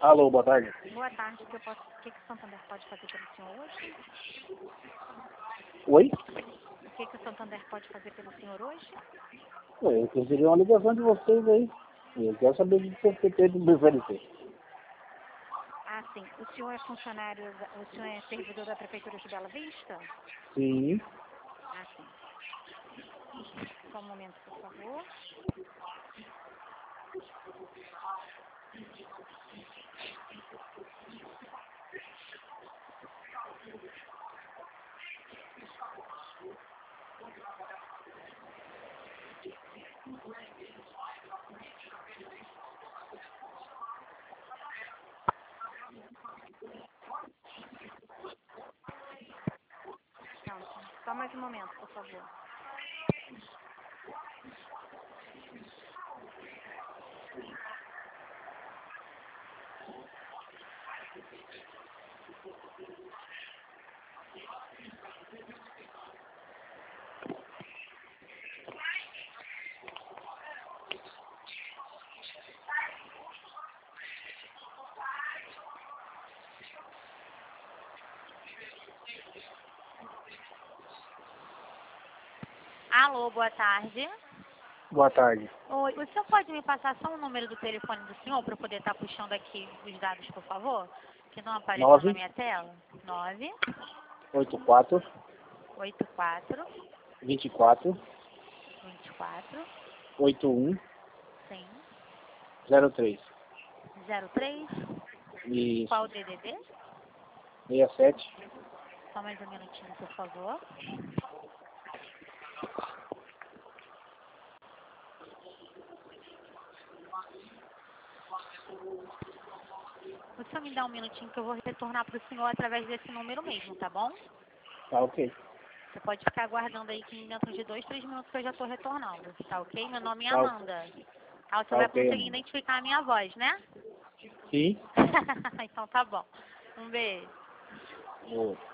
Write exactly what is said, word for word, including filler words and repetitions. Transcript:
Alô, boa tarde. Boa tarde, o que, eu posso, o que, que o Santander pode fazer pelo senhor hoje? Oi? O que, que o Santander pode fazer pelo senhor hoje? Oi, eu recebi uma ligação de vocês aí. Eu quero saber o que você tem de me oferecer. Ah, sim. O senhor é funcionário, da- o senhor é servidor da Prefeitura de Bela Vista? Sim. Ah, sim. Só um momento, por favor. Não, só mais um momento, por favor. Alô, boa tarde. Boa tarde. Oi, o senhor pode me passar só o número do telefone do senhor para eu poder estar puxando aqui os dados, por favor? Que não apareceu na Nove minha tela. nove oito quatro oito quatro vinte e quatro vinte e quatro oito um sim zero três. zero três. Isso. Qual o D D D? sessenta e sete. Só mais um minutinho, por favor. O senhor me dá um minutinho que eu vou retornar para o senhor através desse número mesmo, tá bom? Tá ok. Você pode ficar aguardando aí que dentro de dois, três minutos que eu já estou retornando, tá ok? Meu nome é Tá, Amanda. Ah, você tá vai ok, conseguir Amanda. identificar a minha voz, né? Sim. Então tá bom. Um beijo. Ô.